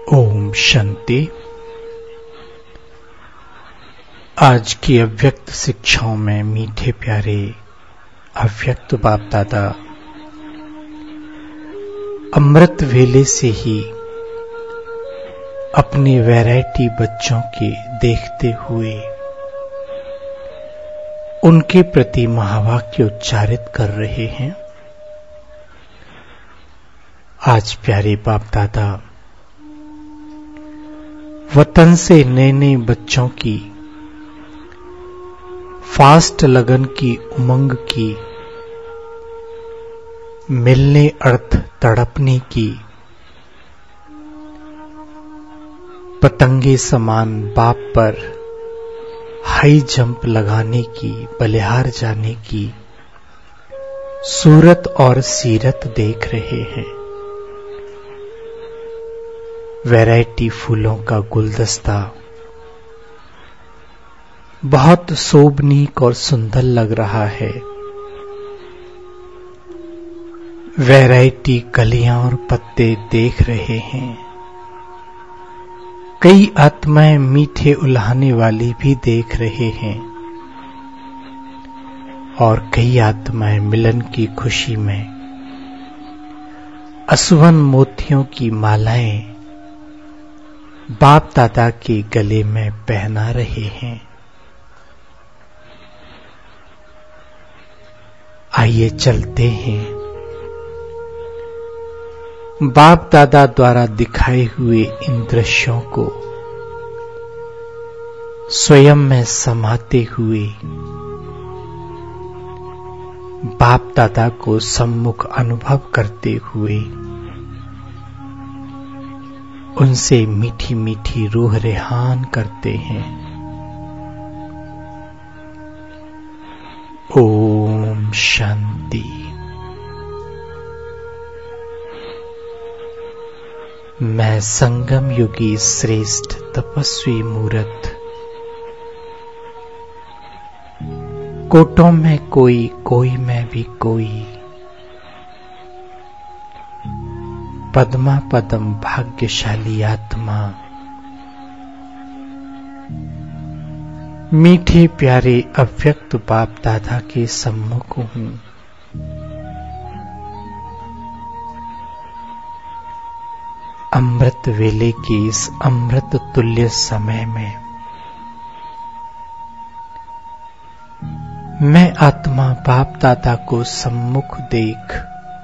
ओम शांति। आज की अव्यक्त शिक्षाओं में मीठे प्यारे अव्यक्त बाप दादा अमृत वेले से ही अपनी वैरायटी बच्चों के देखते हुए उनके प्रति महावाक्य उच्चारित कर रहे हैं। आज प्यारे बाप दादा वतन से नए नए बच्चों की फास्ट लगन की उमंग की मिलने अर्थ तड़पने की पतंगे समान बाप पर हाई जंप लगाने की बलिहार जाने की सूरत और सीरत देख रहे हैं। वैरायटी फूलों का गुलदस्ता बहुत शोभनीक और सुंदर लग रहा है। वैरायटी कलियां और पत्ते देख रहे हैं। कई आत्माएं मीठे उल्हाने वाली भी देख रहे हैं और कई आत्माएं मिलन की खुशी में असुवन मोतियों की मालाएं बाप दादा के गले में पहना रहे हैं। आइए चलते हैं बाप दादा द्वारा दिखाए हुए इन दृश्यों को स्वयं में समाते हुए बाप दादा को सम्मुख अनुभव करते हुए उनसे मीठी मीठी रूह रेहान करते हैं। ओम शांति। मैं संगम युगी श्रेष्ठ तपस्वी मूरत, कोटों में कोई, कोई में भी कोई, पद्मा पदम भाग्यशाली आत्मा, मीठे प्यारे अव्यक्त बाप दादा के सम्मुख हूं। अमृत वेले के इस अमृत तुल्य समय में मैं आत्मा बाप दादा को सम्मुख देख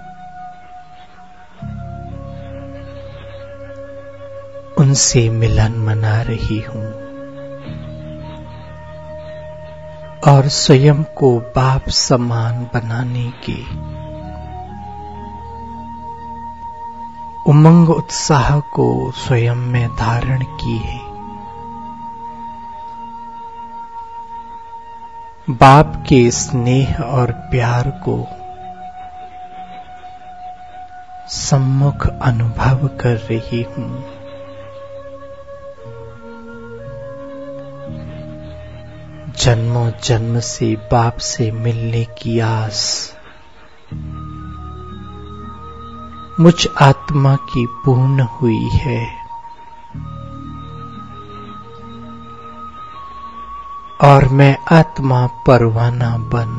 उनसे मिलन मना रही हूं और स्वयं को बाप समान बनाने की उमंग उत्साह को स्वयं में धारण किए बाप के स्नेह और प्यार को सम्मुख अनुभव कर रही हूं। जन्मों जन्म से बाप से मिलने की आस मुझ आत्मा की पूर्ण हुई है। और मैं आत्मा परवाना बन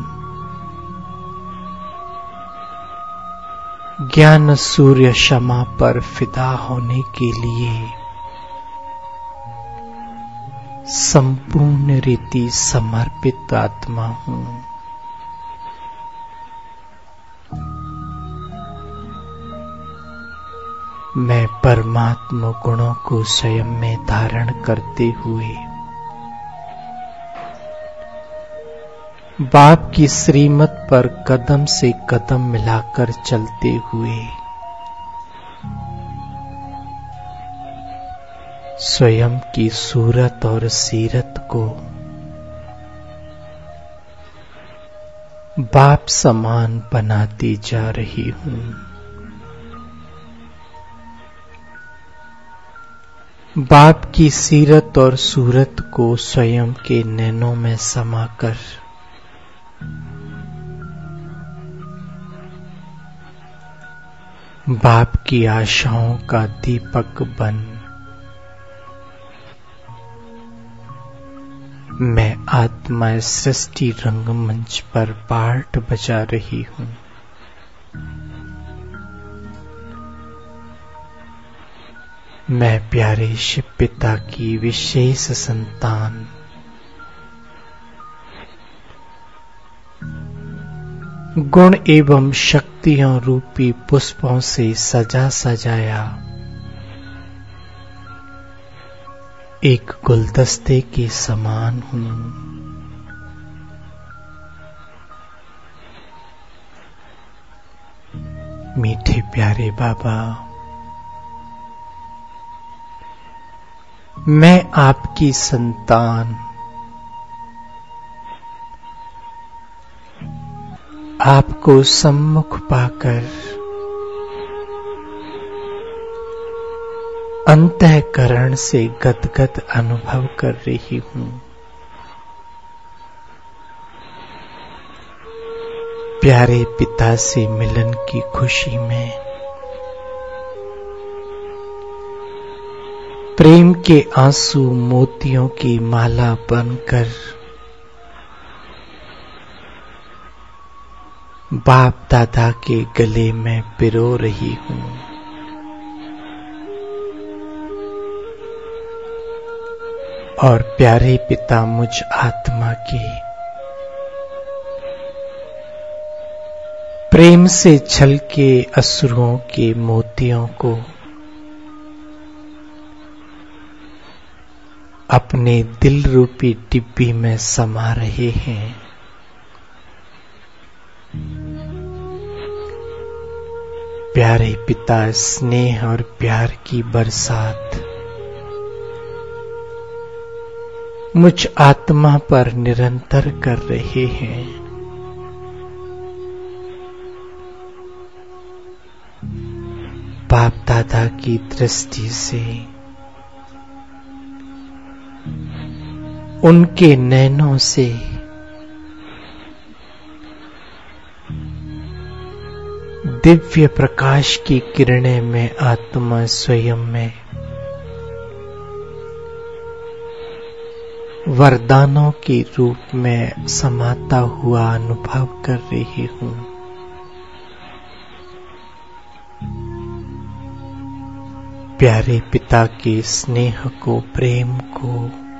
ज्ञान सूर्य क्षमा पर फिदा होने के लिए संपूर्ण रीति समर्पित आत्मा हूं। मैं परमात्मा गुणों को स्वयं में धारण करते हुए बाप की श्रीमत पर कदम से कदम मिलाकर चलते हुए स्वयं की सूरत और सीरत को बाप समान बनाती जा रही हूं। बाप की सीरत और सूरत को स्वयं के नैनों में समाकर बाप की आशाओं का दीपक बन मैं आत्मा सृष्टि रंगमंच पर पार्ट बजा रही हूँ। मैं प्यारे शिव पिता की विशेष संतान, गुण एवं शक्तियों रूपी पुष्पों से सजा सजाया एक गुलदस्ते के समान हूँ। मीठे प्यारे बाबा, मैं आपकी संतान, आपको सम्मुख पाकर अंतःकरण से गदगद अनुभव कर रही हूँ। प्यारे पिता से मिलन की खुशी में प्रेम के आंसू मोतियों की माला बनकर बाप दादा के गले में पिरो रही हूँ। और प्यारे पिता मुझ आत्मा के प्रेम से छलके असुरों के मोतियों को अपने दिल रूपी डिब्बी में समा रहे हैं। प्यारे पिता स्नेह और प्यार की बरसात मुझ आत्मा पर निरंतर कर रहे हैं। बाप दादा की दृष्टि से उनके नैनों से दिव्य प्रकाश की किरणें में आत्मा स्वयं में वरदानों के रूप में समाता हुआ अनुभव कर रही हूँ। प्यारे पिता के स्नेह को, प्रेम को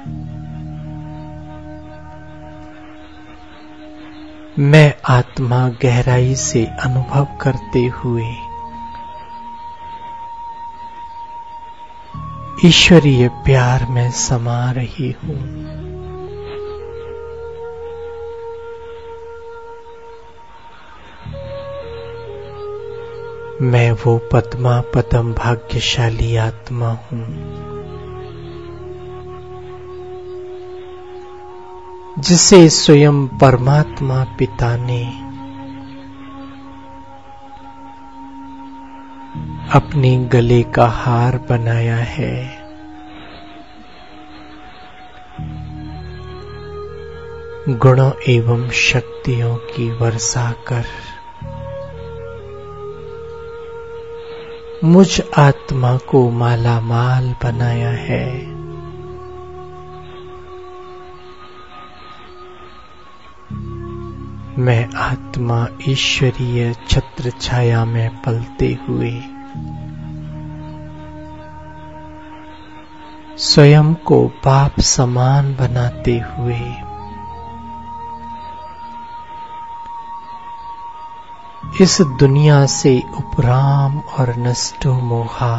मैं आत्मा गहराई से अनुभव करते हुए ईश्वरीय प्यार में समा रही हूँ। मैं वो पद्मा पदम भाग्यशाली आत्मा हूँ जिसे स्वयं परमात्मा पिता ने अपने गले का हार बनाया है। गुणों एवं शक्तियों की वर्षा कर मुझ आत्मा को मालामाल बनाया है। मैं आत्मा ईश्वरीय छत्र छाया में पलते हुए स्वयं को बाप समान बनाते हुए इस दुनिया से उपराम और नष्टो मोहा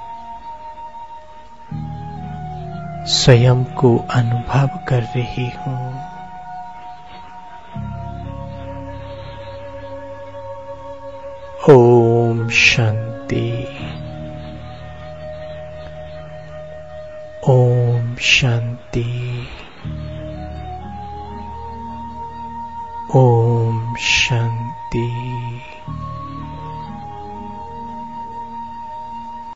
स्वयं को अनुभव कर रही हूँ। ओम शांति। ओम शांति।